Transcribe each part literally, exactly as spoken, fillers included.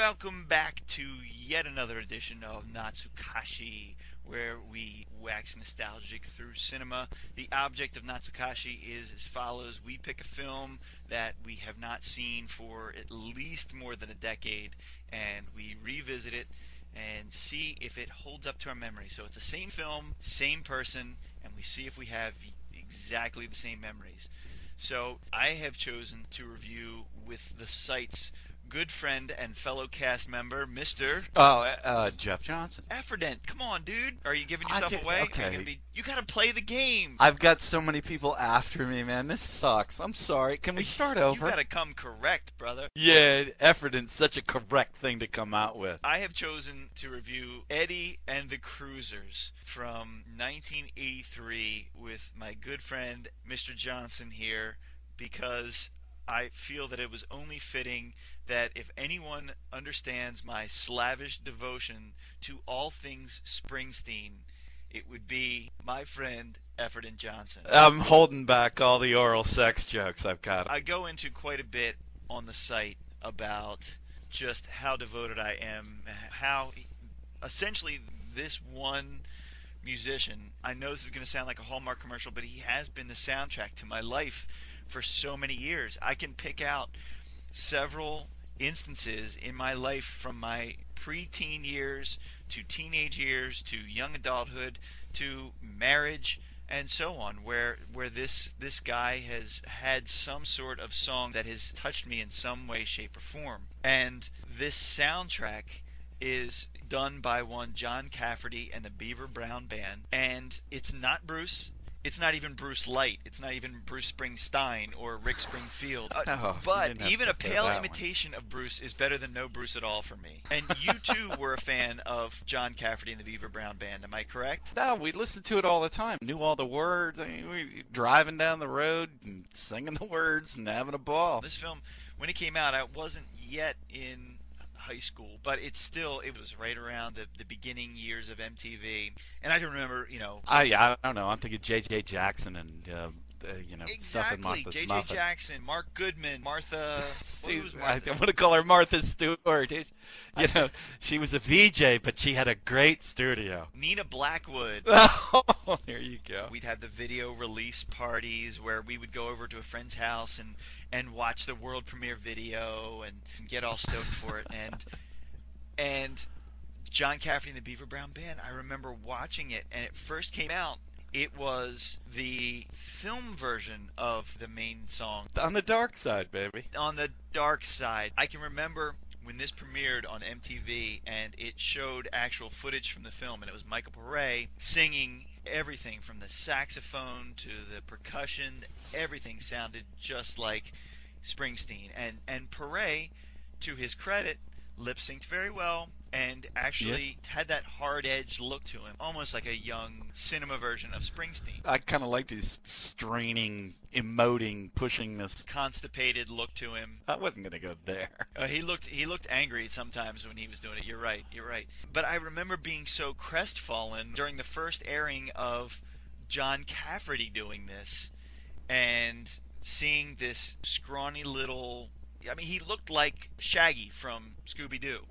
Welcome back to yet another edition of Natsukashi, where we wax nostalgic through cinema. The object of Natsukashi is as follows. We pick a film that we have not seen for at least more than a decade, and we revisit it and see if it holds up to our memory. So it's the same film, same person, and we see if we have exactly the same memories. So I have chosen to review with the site's good friend and fellow cast member, Mister Oh, uh, Jeff Johnson. Efferdent. Come on, dude. Are you giving I yourself did- away? Are okay. You, gonna be, you gotta play the game. I've got so many people after me, man. This sucks. I'm sorry. Can we start You over? gotta come correct, brother. Yeah, Efferdent's such a correct thing to come out with. I have chosen to review Eddie and the Cruisers from nineteen eighty-three with my good friend, Mister Johnson here, because I feel that it was only fitting that if anyone understands my slavish devotion to all things Springsteen, it would be my friend Efferdent Johnson. I'm holding back all the oral sex jokes I've got. I go into quite a bit on the site about just how devoted I am, how essentially this one musician, I know this is going to sound like a Hallmark commercial, but he has been the soundtrack to my life for so many years. I can pick out several instances in my life from my preteen years to teenage years to young adulthood to marriage and so on, where where this this guy has had some sort of song that has touched me in some way, shape, or form. And this soundtrack is done by one John Cafferty and the Beaver Brown Band, and it's not Bruce. It's not even Bruce Light. It's not even Bruce Springsteen or Rick Springfield. Uh, Oh, you but didn't have even to a say pale that one. imitation of Bruce is better than no Bruce at all for me. And you too were a fan of John Cafferty and the Beaver Brown Band. Am I correct? No, we listened to it all the time. Knew all the words. I mean, we driving down the road and singing the words and having a ball. This film, when it came out, I wasn't yet in high school, but it's still, it was right around the, the beginning years of M T V. And I can remember, you know, I I don't know. I'm thinking J J Jackson and uh, uh, you know stuff in exactly, Martha's J J Muffin. Jackson, Mark Goodman, Martha, what was I, Martha? I want to call her Martha Stewart. You know, she was a V J, but she had a great studio. Nina Blackwood. Oh, there you go. We'd have the video release parties where we would go over to a friend's house and, and watch the world premiere video and, and get all stoked for it. And and John Cafferty and the Beaver Brown Band, I remember watching it, and it first came out. It was the film version of the main song, On the dark side, baby. On the Dark Side. I can remember when this premiered on M T V, and it showed actual footage from the film, and it was Michael Pare singing. Everything from the saxophone to the percussion, everything sounded just like Springsteen. And and Pare, to his credit, lip synced very well and actually had that hard-edged look to him, almost like a young cinema version of Springsteen. I kind of liked his straining, emoting, pushing this. Constipated look to him. I wasn't gonna go there. Uh, he looked he looked angry sometimes when he was doing it. You're right. You're right. But I remember being so crestfallen during the first airing of John Cafferty doing this and seeing this scrawny little. I mean, he looked like Shaggy from Scooby-Doo.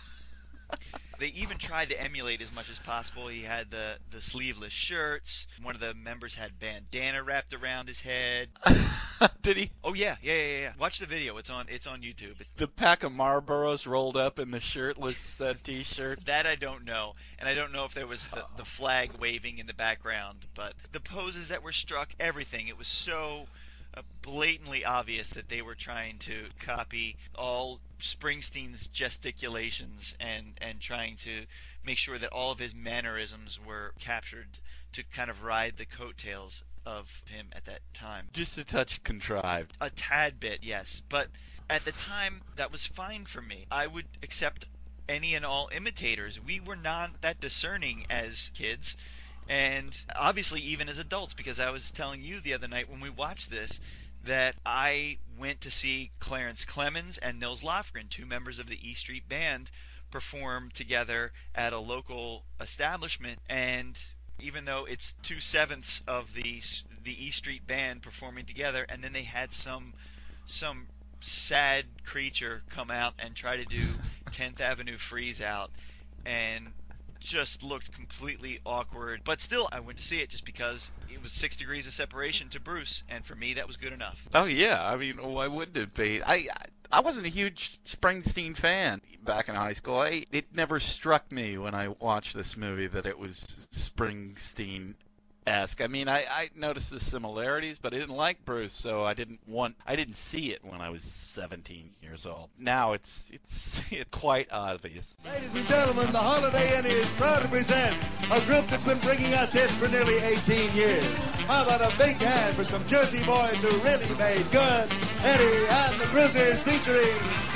They even tried to emulate as much as possible. He had the, the sleeveless shirts. One of the members had bandana wrapped around his head. Did he? Oh yeah, yeah, yeah, yeah. Watch the video. It's on it's on YouTube. The pack of Marlboros rolled up in the shirtless uh, T-shirt. That I don't know, and I don't know if there was the, the flag waving in the background. But the poses that were struck, everything. It was so uh, blatantly obvious that they were trying to copy all Springsteen's gesticulations and and trying to make sure that all of his mannerisms were captured to kind of ride the coattails of him at that time. Just a touch contrived. A tad bit, yes. But at the time, that was fine for me. I would accept any and all imitators. We were not that discerning as kids. And obviously even as adults, because I was telling you the other night when we watched this that I went to see Clarence Clemens and Nils Lofgren, two members of the E Street Band, perform together at a local establishment. And even though it's two sevenths of the the E Street Band performing together, and then they had some some sad creature come out and try to do tenth Avenue Freeze out and just looked completely awkward. But still, I went to see it just because it was six degrees of separation to Bruce, and for me, that was good enough. Oh yeah, I mean, why wouldn't it be? I I wasn't a huge Springsteen fan back in high school. I, it never struck me when I watched this movie that it was Springsteen. I mean, I, I noticed the similarities, but I didn't like Bruce, so I didn't want, I didn't see it when I was seventeen years old. Now it's it's, it's quite obvious. Ladies and gentlemen, the Holiday Inn is proud to present a group that's been bringing us hits for nearly eighteen years. How about a big hand for some Jersey boys who really made good? Eddie and the Bruisers featuring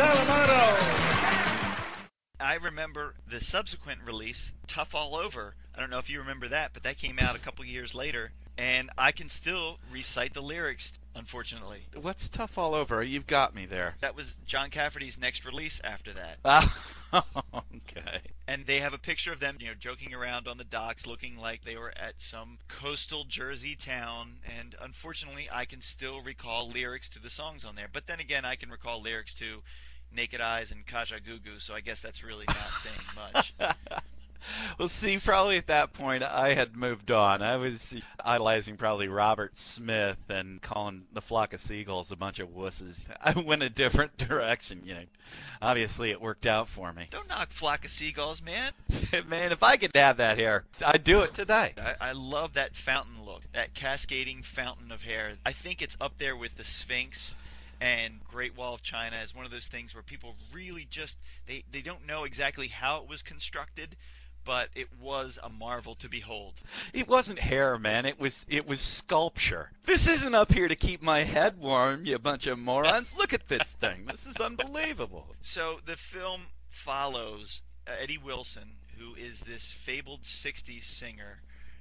Salamano. I remember the subsequent release, Tough All Over. I don't know if you remember that, but that came out a couple years later, and I can still recite the lyrics, unfortunately. What's Tough All Over? You've got me there. That was John Cafferty's next release after that. Ah, okay. And they have a picture of them, you know, joking around on the docks, looking like they were at some coastal Jersey town, and unfortunately, I can still recall lyrics to the songs on there. But then again, I can recall lyrics to Naked Eyes and Kaja Gugu, so I guess that's really not saying much. Well, see, probably at that point I had moved on. I was idolizing probably Robert Smith and calling the Flock of Seagulls a bunch of wusses. I went a different direction, you know. Obviously, it worked out for me. Don't knock Flock of Seagulls, man. Man, if I could have that hair, I'd do it today. I, I love that fountain look, that cascading fountain of hair. I think it's up there with the Sphinx and Great Wall of China as one of those things where people really just, they, they don't know exactly how it was constructed, but it was a marvel to behold. It wasn't hair, man. It was it was sculpture. This isn't up here to keep my head warm, you bunch of morons. Look at this thing. This is unbelievable. So the film follows Eddie Wilson, who is this fabled sixties singer,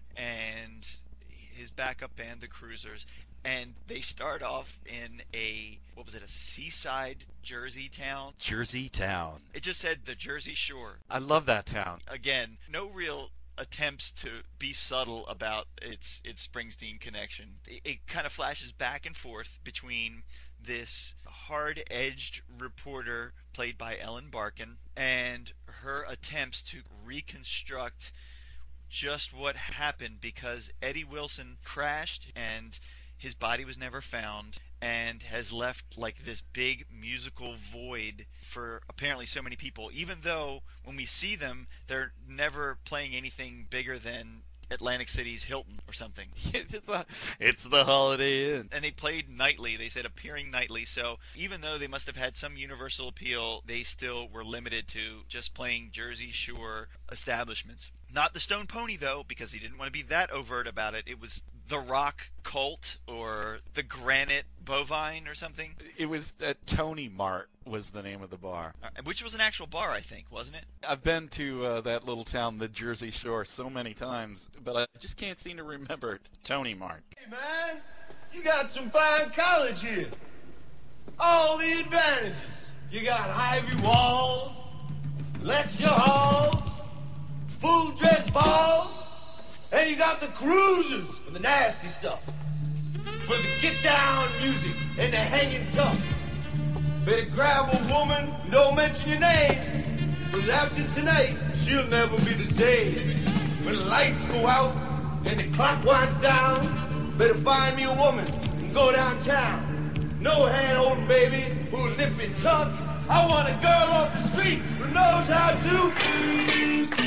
and his backup band, the Cruisers. And they start off in a, what was it, a seaside Jersey town? Jersey town. It just said the Jersey Shore. I love that town. Again, no real attempts to be subtle about its its Springsteen connection. It, it kind of flashes back and forth between this hard-edged reporter played by Ellen Barkin and her attempts to reconstruct just what happened, because Eddie Wilson crashed and his body was never found, and has left like this big musical void for apparently so many people, even though when we see them, they're never playing anything bigger than Atlantic City's Hilton or something. It's, a, it's the Holiday Inn. And they played nightly. They said appearing nightly. So even though they must have had some universal appeal, they still were limited to just playing Jersey Shore establishments. Not the Stone Pony, though, because he didn't want to be that overt about it. It was the Rock Cult or the Granite Bovine or something. It was uh, Tony Mart was the name of the bar. Uh, which was an actual bar, I think, wasn't it? I've been to uh, that little town, the Jersey Shore, so many times, but I just can't seem to remember it. Tony Mart. Hey, man, you got some fine college here. All the advantages. You got ivy walls, lecture halls, full dress balls, and you got the cruisers and the nasty stuff for the get-down music and the hanging tough. Better grab a woman and don't mention your name, because after tonight, she'll never be the same. When the lights go out and the clock winds down, better find me a woman and go downtown. No hand-holding, baby, who'll nip and tuck. I want a girl off the streets who knows how to...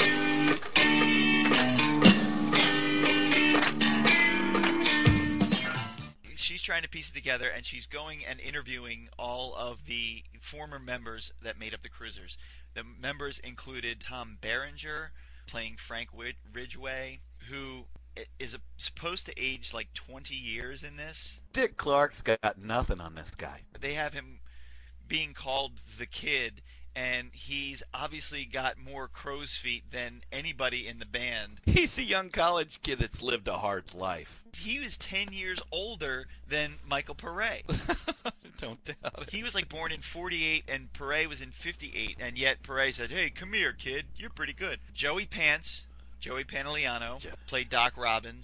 She's trying to piece it together, and she's going and interviewing all of the former members that made up the Cruisers. The members included Tom Berenger, playing Frank Ridgway, who is a, supposed to age like twenty years in this. Dick Clark's got nothing on this guy. They have him being called the Kid, and he's obviously got more crow's feet than anybody in the band. He's a young college kid that's lived a hard life. He was ten years older than Michael Pare. Don't doubt it. He was like born in forty-eight, and Pare was in fifty-eight, and yet Pare said, "Hey, come here, kid. You're pretty good." Joey Pants, Joey Pantoliano, Yeah. played Doc Robbins.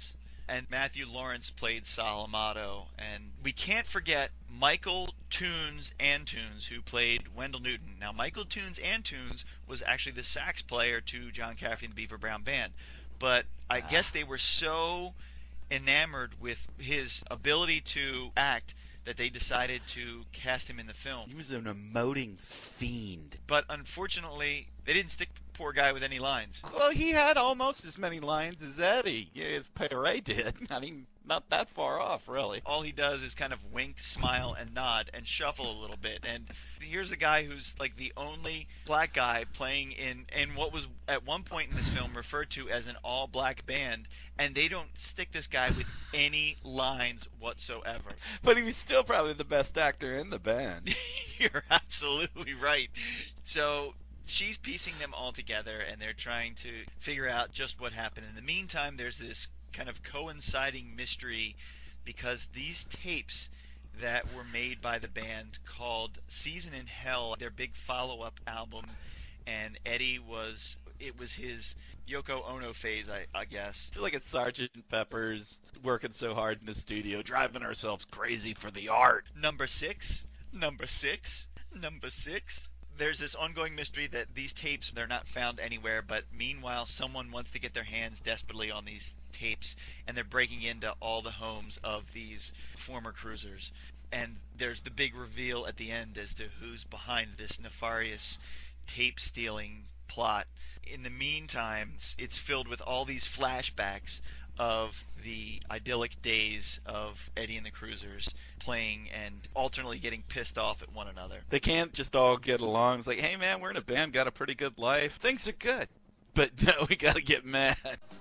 and Matthew Lawrence played Sal Amato. And we can't forget Michael Toons Antunes, who played Wendell Newton. Now, Michael Toons Antunes was actually the sax player to John Cafferty and the Beaver Brown Band. But I Ah. guess they were so enamored with his ability to act that they decided to cast him in the film. He was an emoting fiend. But unfortunately, they didn't stick the poor guy with any lines. Well, he had almost as many lines as Eddie, yeah, as Pere did. I mean, not that far off, really. All he does is kind of wink, smile, and nod and shuffle a little bit. And here's a guy who's like the only black guy playing in, in what was at one point in this film referred to as an all-black band, and they don't stick this guy with any lines whatsoever. But he was still probably the best actor in the band. You're absolutely right. So she's piecing them all together, and they're trying to figure out just what happened. In the meantime, there's this kind of coinciding mystery because these tapes that were made by the band called Season in Hell, their big follow-up album, and Eddie was, it was his Yoko Ono phase, I, I guess. It's like a Sergeant Pepper's working so hard in the studio, driving ourselves crazy for the art. Number six, number six, number six. There's this ongoing mystery that these tapes, they're not found anywhere, but meanwhile someone wants to get their hands desperately on these tapes, and they're breaking into all the homes of these former cruisers. And there's the big reveal at the end as to who's behind this nefarious tape stealing plot. In the meantime, it's, it's filled with all these flashbacks of the idyllic days of Eddie and the Cruisers playing and alternately getting pissed off at one another. They can't just all get along. It's like, hey man, we're in a band, got a pretty good life. Things are good. But no, we gotta get mad.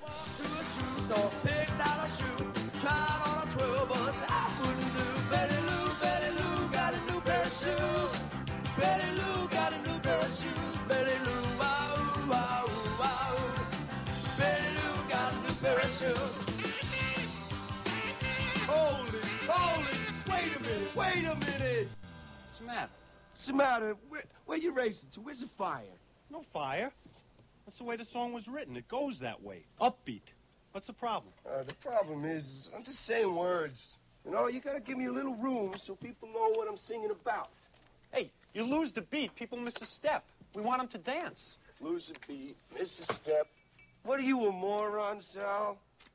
Hold it, hold it. Wait a minute, wait a minute. What's the matter? What's the matter? Where, where you racing to? Where's the fire? No fire. That's the way the song was written. It goes that way. Upbeat. What's the problem? Uh, the problem is, I'm just saying words. You know, you gotta give me a little room so people know what I'm singing about. Hey, you lose the beat, people miss a step. We want them to dance. Lose a beat, miss a step. What are you, a moron, Sal?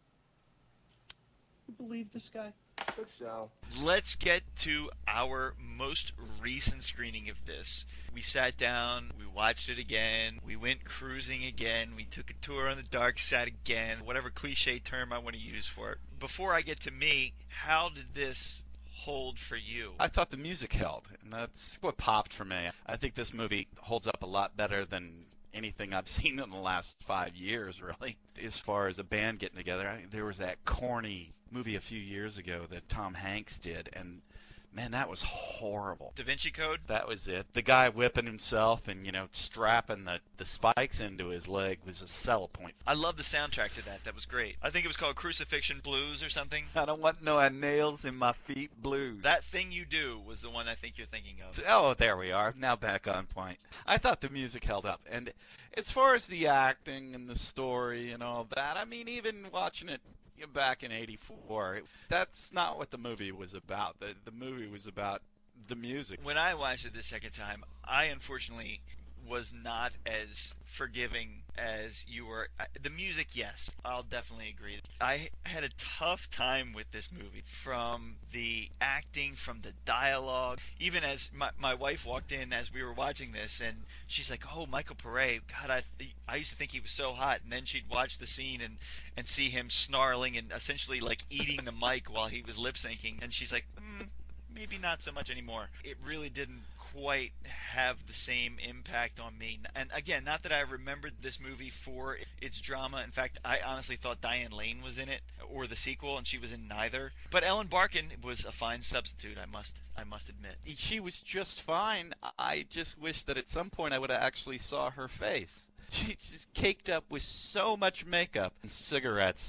You believe this guy? Look, Sal. Let's get to our most recent screening of this. We sat down, we watched it again, we went cruising again, we took a tour on the dark side again, whatever cliche term I want to use for it. Before I get to me, how did this hold for you? I thought the music held, and that's what popped for me. I think this movie holds up a lot better than anything I've seen in the last five years, really. As far as a band getting together, I, there was that corny movie a few years ago that Tom Hanks did, and man, that was horrible. Da Vinci Code? That was it. The guy whipping himself and, you know, strapping the, the spikes into his leg was a sell point. I love the soundtrack to that. That was great. I think it was called Crucifixion Blues or something. I don't want no nails in my feet blues. That Thing You Do was the one I think you're thinking of. Oh, there we are. Now back on point. I thought the music held up. And as far as the acting and the story and all that, I mean, even watching it back in eighty-four, that's not what the movie was about. The, the movie was about the music. When I watched it the second time, I unfortunately was not as forgiving as you were. The music, yes, I'll definitely agree. I had a tough time with this movie, from the acting, from the dialogue. Even as my, my wife walked in as we were watching this, and she's like, oh, Michael Pare, God, I th- I used to think he was so hot. And then she'd watch the scene and, and see him snarling and essentially like eating the mic while he was lip syncing. And she's like, mm, maybe not so much anymore. It really didn't quite have the same impact on me. And again, not that I remembered this movie for its drama. In fact, I honestly thought Diane Lane was in it, or the sequel, and she was in neither. But Ellen Barkin was a fine substitute, I must I must admit. She was just fine. I just wish that at some point I would have actually saw her face. She's just caked up with so much makeup and cigarettes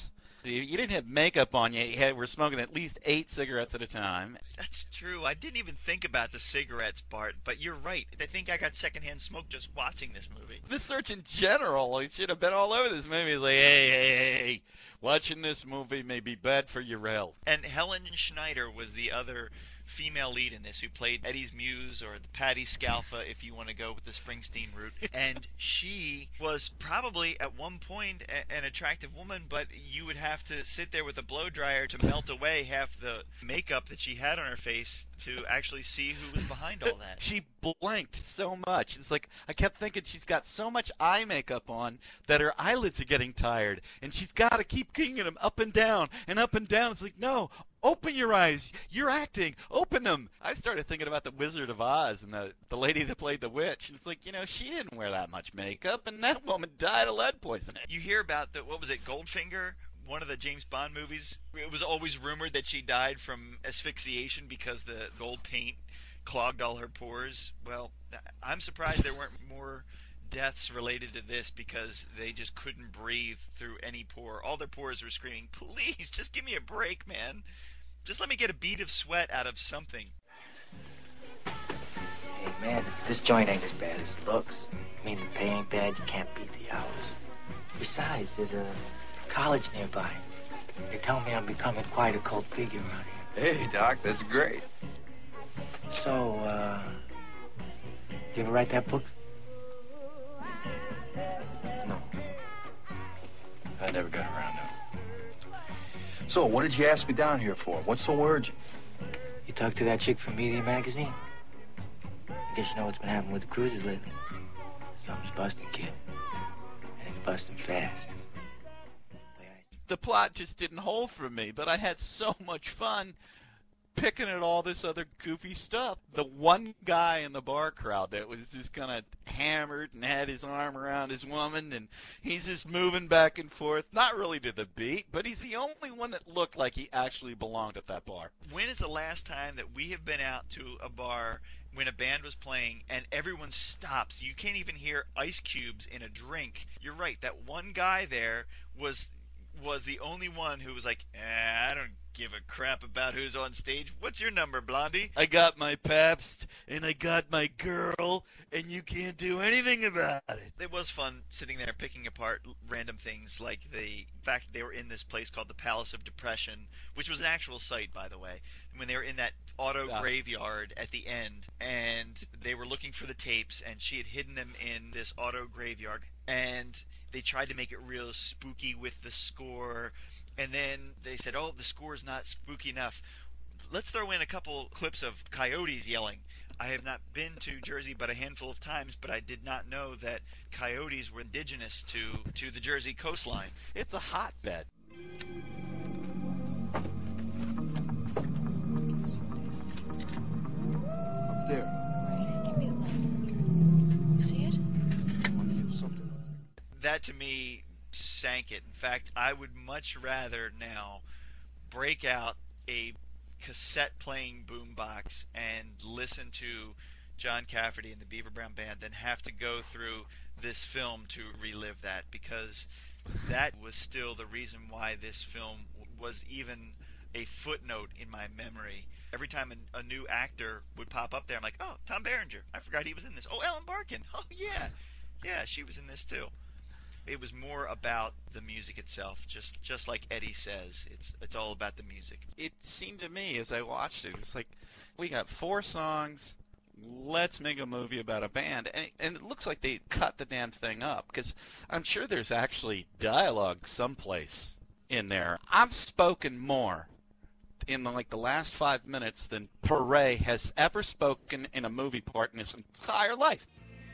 You you didn't have makeup on you. You had, were smoking at least eight cigarettes at a time. That's true. I didn't even think about the cigarettes part, but you're right. I think I got secondhand smoke just watching this movie. The search in general, it should have been all over this movie. It's like, hey, hey, hey, hey, watching this movie may be bad for your health. And Helen Schneider was the other female lead in this, who played Eddie's muse, or the Patty Scalfa, if you want to go with the Springsteen route. And she was probably at one point a- an attractive woman, but you would have to sit there with a blow dryer to melt away half the makeup that she had on her face to actually see who was behind all that. She blinked so much. It's like I kept thinking she's got so much eye makeup on that her eyelids are getting tired, and she's got to keep kicking them up and down and up and down. It's like, no, open your eyes. You're acting. Open them. I started thinking about the Wizard of Oz and the the lady that played the witch. And it's like, you know, she didn't wear that much makeup, and that woman died of lead poisoning. You hear about the, what was it, Goldfinger? One of the James Bond movies. It was always rumored that she died from asphyxiation because the gold paint clogged all her pores. Well, I'm surprised there weren't more deaths related to this, because they just couldn't breathe through any pore. All their pores were screaming, please, just give me a break, man. Just let me get a bead of sweat out of something. Hey, man, this joint ain't as bad as it looks. I mean, the pay ain't bad, you can't beat the hours. Besides, there's a college nearby. They tell me I'm becoming quite a cult figure around here. Hey, Doc, that's great. So, uh, you ever write that book? No. I never got around to it. So, what did you ask me down here for? What's so urgent? You talked to that chick from Media Magazine? I guess you know what's been happening with the cruises lately. Something's busting, kid. And it's busting fast. The plot just didn't hold for me, but I had so much fun picking at all this other goofy stuff. The one guy in the bar crowd that was just kind of hammered and had his arm around his woman, and he's just moving back and forth, not really to the beat, but he's the only one that looked like he actually belonged at that bar. When is the last time that we have been out to a bar when a band was playing and everyone stops? You can't even hear ice cubes in a drink. You're right, that one guy there was was the only one who was like, eh, I don't give a crap about who's on stage. What's your number, Blondie? I got my Pabst, and I got my girl, and you can't do anything about it. It was fun sitting there picking apart random things, like the fact that they were in this place called the Palace of Depression, which was an actual site, by the way, when they were in that auto Yeah. graveyard at the end, and they were looking for the tapes, and she had hidden them in this auto graveyard, and they tried to make it real spooky with the score, and then they said, oh, the score's not spooky enough. Let's throw in a couple clips of coyotes yelling. I have not been to Jersey but a handful of times, but I did not know that coyotes were indigenous to, to the Jersey coastline. It's a hotbed. Up there. Give me the light. See it? I feel something. That to me sank it. In fact, I would much rather now break out a cassette playing boombox and listen to John Cafferty and the Beaver Brown Band than have to go through this film to relive that, because that was still the reason why this film was even a footnote in my memory. Every time a, a new actor would pop up there, I'm like, oh, Tom Berenger. I forgot he was in this. Oh, Ellen Barkin. Oh, yeah. Yeah, she was in this too. It was more about the music itself, just just like Eddie says. It's it's all about the music. It seemed to me as I watched it, it's like, we got four songs, let's make a movie about a band. And, and it looks like they cut the damn thing up, because I'm sure there's actually dialogue someplace in there. I've spoken more in the, like the last five minutes than Pare has ever spoken in a movie part in his entire life.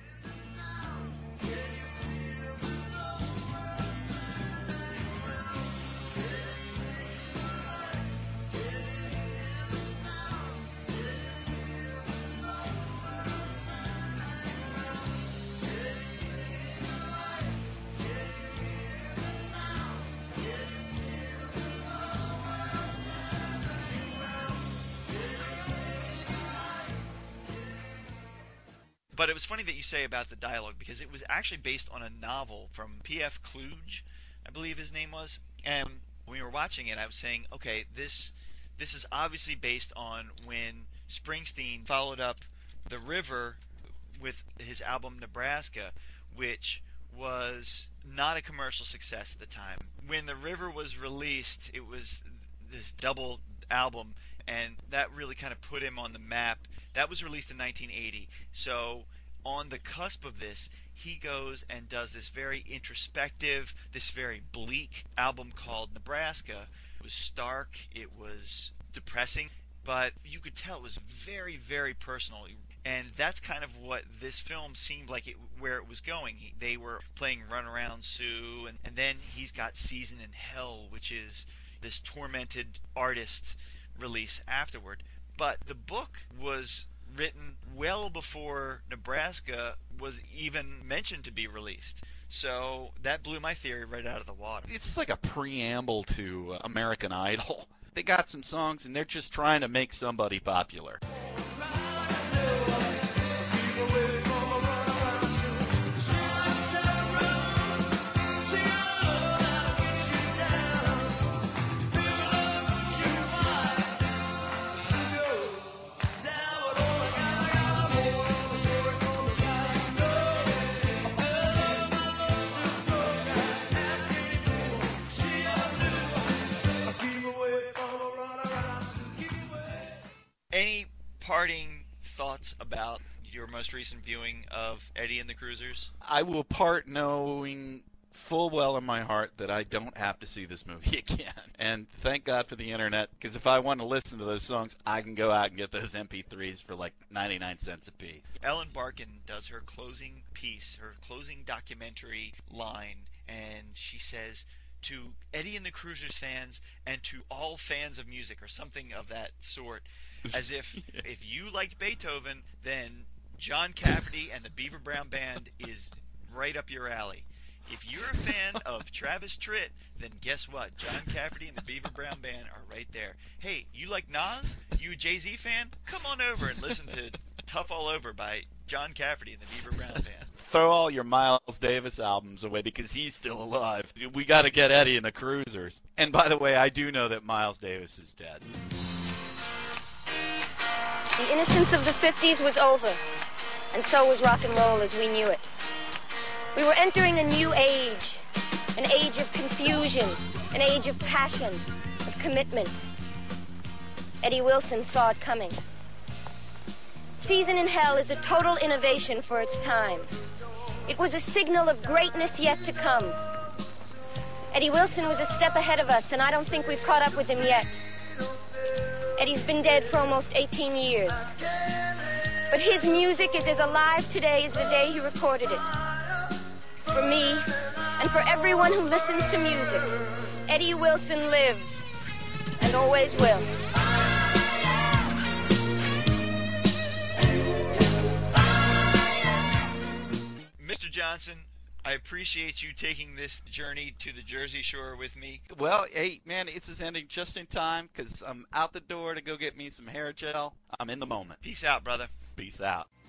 But it was funny that you say about the dialogue, because it was actually based on a novel from P F Kluge, I believe his name was. And when we were watching it, I was saying, okay, this this is obviously based on when Springsteen followed up The River with his album Nebraska, which was not a commercial success at the time. When The River was released, it was this double album, and that really kind of put him on the map. That was released in nineteen eighty. So on the cusp of this, he goes and does this very introspective, this very bleak album called Nebraska. It was stark, it was depressing, but you could tell it was very, very personal. And that's kind of what this film seemed like it, where it was going. He, they were playing Runaround Sue, and, and then he's got Season in Hell, which is this tormented artist release afterward. But the book was written well before Nebraska was even mentioned to be released. So that blew my theory right out of the water. It's like a preamble to American Idol. They got some songs, and they're just trying to make somebody popular. Any parting thoughts about your most recent viewing of Eddie and the Cruisers? I will part knowing full well in my heart that I don't have to see this movie again. And thank God for the internet, because if I want to listen to those songs, I can go out and get those M P threes for like ninety-nine cents a piece. Ellen Barkin does her closing piece, her closing documentary line, and she says, to Eddie and the Cruisers fans and to all fans of music, or something of that sort, as if Yeah. if you liked Beethoven, then John Cafferty and the Beaver Brown Band is right up your alley. If you're a fan of Travis Tritt, then guess what? John Cafferty and the Beaver Brown Band are right there. Hey, you like Nas? You a Jay-Z fan? Come on over and listen to Tough All Over by John Cafferty and the Beaver Brown Band. Throw all your Miles Davis albums away because he's still alive. We got to get Eddie and the Cruisers. And by the way, I do know that Miles Davis is dead. The innocence of the fifties was over, and so was rock and roll as we knew it. We were entering a new age, an age of confusion, an age of passion, of commitment. Eddie Wilson saw it coming. Season in Hell is a total innovation for its time. It was a signal of greatness yet to come. Eddie Wilson was a step ahead of us, and I don't think we've caught up with him yet. Eddie's been dead for almost eighteen years. But his music is as alive today as the day he recorded it. For me, and for everyone who listens to music, Eddie Wilson lives, and always will. Mister Johnson, I appreciate you taking this journey to the Jersey Shore with me. Well, hey, man, it's ending just in time because I'm out the door to go get me some hair gel. I'm in the moment. Peace out, brother. Peace out.